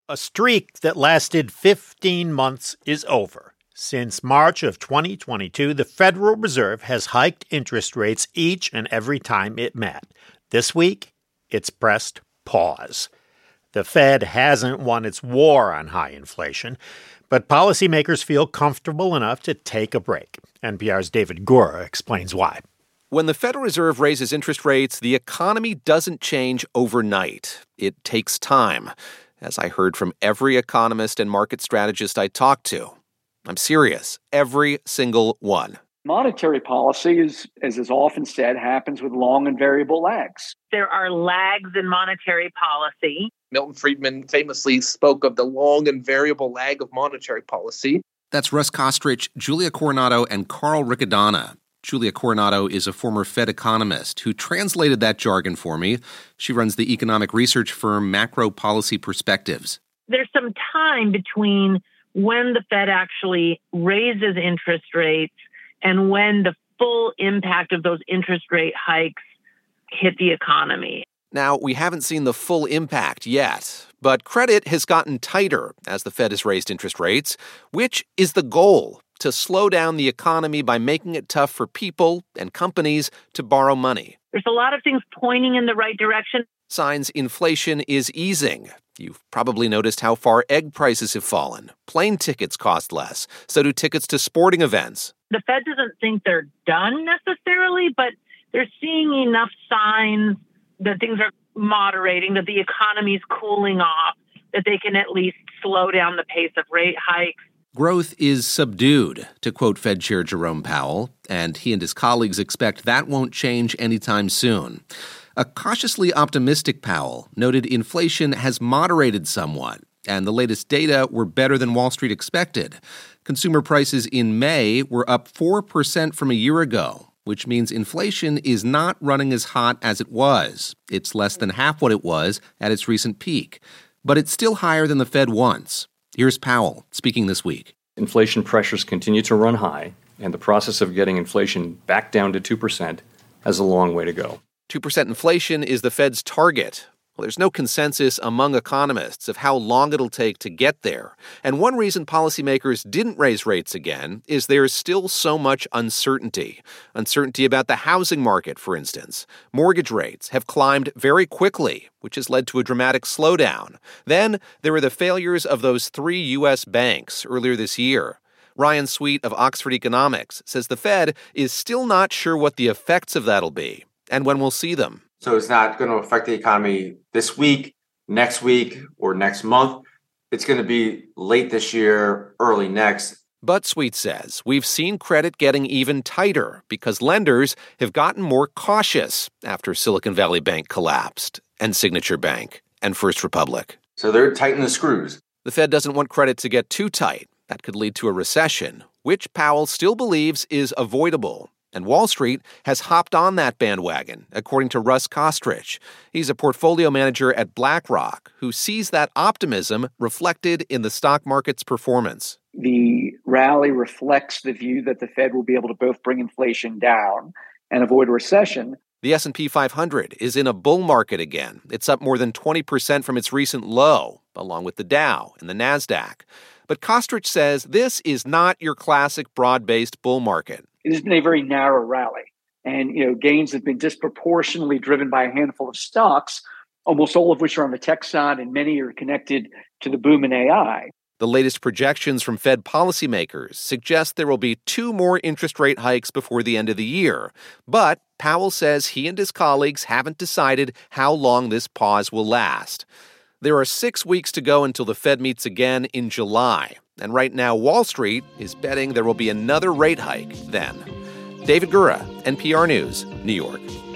A streak that lasted 15 months is over. Since March of 2022, the Federal Reserve has hiked interest rates each and every time it met. This week, it's pressed pause. The Fed hasn't won its war on high inflation, but policymakers feel comfortable enough to take a break. NPR's David Gura explains why. When the Federal Reserve raises interest rates, the economy doesn't change overnight. It takes time, as I heard from every economist and market strategist I talked to. I'm serious, every single one. Monetary policy, as is often said, happens with long and variable lags. There are lags in monetary policy. Milton Friedman famously spoke of the long and variable lag of monetary policy. That's Russ Kostrich, Julia Coronado, and Carl Riccadonna. Julia Coronado is a former Fed economist who translated that jargon for me. She runs the economic research firm Macro Policy Perspectives. There's some time between when the Fed actually raises interest rates and when the full impact of those interest rate hikes hit the economy. Now, we haven't seen the full impact yet, but credit has gotten tighter as the Fed has raised interest rates, which is the goal: to slow down the economy by making it tough for people and companies to borrow money. There's a lot of things pointing in the right direction. Signs inflation is easing. You've probably noticed how far egg prices have fallen. Plane tickets cost less. So do tickets to sporting events. The Fed doesn't think they're done necessarily, but they're seeing enough signs that things are moderating, that the economy's cooling off, that they can at least slow down the pace of rate hikes. Growth is subdued, to quote Fed Chair Jerome Powell, and he and his colleagues expect that won't change anytime soon. A cautiously optimistic Powell noted inflation has moderated somewhat, and the latest data were better than Wall Street expected. Consumer prices in May were up 4% from a year ago, which means inflation is not running as hot as it was. It's less than half what it was at its recent peak, but it's still higher than the Fed wants. Here's Powell speaking this week. Inflation pressures continue to run high, and the process of getting inflation back down to 2% has a long way to go. 2% inflation is the Fed's target. Well, there's no consensus among economists of how long it'll take to get there. And one reason policymakers didn't raise rates again is there's still so much uncertainty. Uncertainty about the housing market, for instance. Mortgage rates have climbed very quickly, which has led to a dramatic slowdown. Then there were the failures of those 3 U.S. banks earlier this year. Ryan Sweet of Oxford Economics says the Fed is still not sure what the effects of that'll be and when we'll see them. So it's not going to affect the economy this week, next week, or next month. It's going to be late this year, early next. But Sweet says we've seen credit getting even tighter because lenders have gotten more cautious after Silicon Valley Bank collapsed, and Signature Bank, and First Republic. So they're tightening the screws. The Fed doesn't want credit to get too tight. That could lead to a recession, which Powell still believes is avoidable. And Wall Street has hopped on that bandwagon, according to Russ Kostrich. He's a portfolio manager at BlackRock who sees that optimism reflected in the stock market's performance. The rally reflects the view that the Fed will be able to both bring inflation down and avoid a recession. The S&P 500 is in a bull market again. It's up more than 20% from its recent low, along with the Dow and the NASDAQ. But Kostrich says this is not your classic broad-based bull market. It has been a very narrow rally. And, gains have been disproportionately driven by a handful of stocks, almost all of which are on the tech side, and many are connected to the boom in AI. The latest projections from Fed policymakers suggest there will be 2 more interest rate hikes before the end of the year. But Powell says he and his colleagues haven't decided how long this pause will last. There are 6 weeks to go until the Fed meets again in July. And right now, Wall Street is betting there will be another rate hike then. David Gura, NPR News, New York.